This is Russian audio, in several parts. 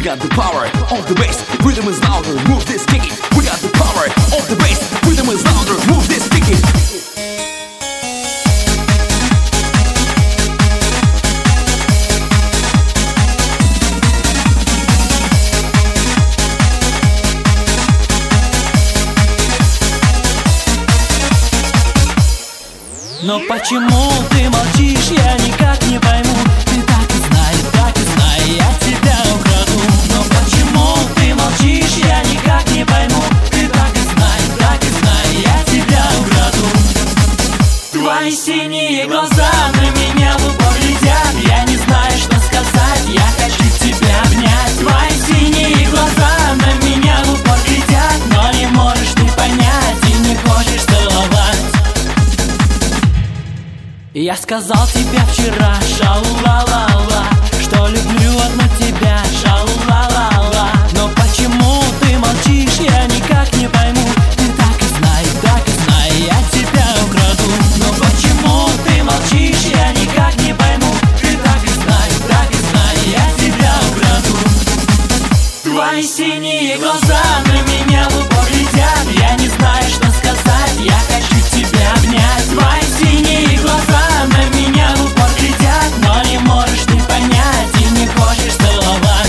We got the power of the bass, rhythm is louder, move this, kick it. We got the power of the bass, rhythm is louder, move this, kick it. Но почему ты молчишь, я никак не пойму. Ты так и знай, я тебя украду. Но почему ты молчишь, я никак не пойму. Ты так и знай, я тебя украду. Твои синие глаза на меня в упор глядят. Я не знаю, что сказать, я хочу тебя обнять. Твои синие глаза на меня в упор глядят. Но не можешь ты понять и не хочешь целовать. Я сказал тебе вчера, шау-ла-ла-ла, что люблю одну тебя, шау-ла-ла-ла. Но почему ты молчишь, я никак не пойму. Ты так и знай, я тебя украду. Но почему ты молчишь, я никак не пойму. Ты так и знай, я тебя украду. Твои синие глаза на меня в упор глядят. Я не знаю, что сказать, я хочу тебя обнять. Твои синие глаза на меня в упор глядят. Но не можешь ты понять и не хочешь целовать.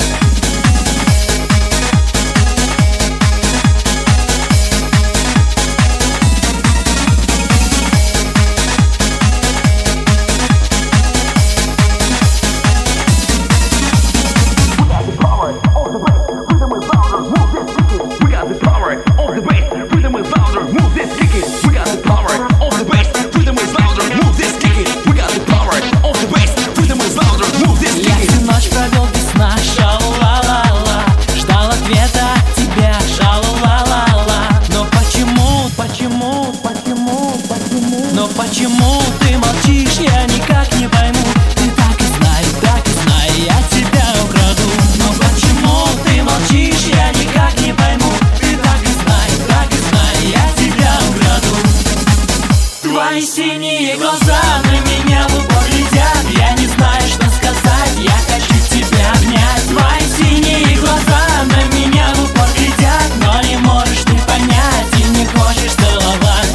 Но почему ты молчишь, я никак не пойму. Ты так и знай, я тебя украду. Но почему ты молчишь, я никак не пойму. Ты так и знай, я тебя украду. Твои синие глаза на меня в упор глядят. Я не знаю, что сказать, я хочу тебя обнять. Твои синие глаза на меня в упор глядят. Но не можешь ты понять и не хочешь целовать.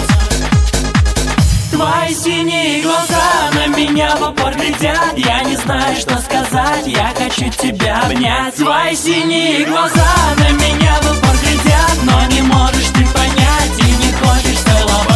Твои синие глаза на меня в упор глядят. Я не знаю, что сказать, я хочу тебя обнять. Твои синие глаза на меня в упор глядят. Но не можешь ты понять и не хочешь целовать.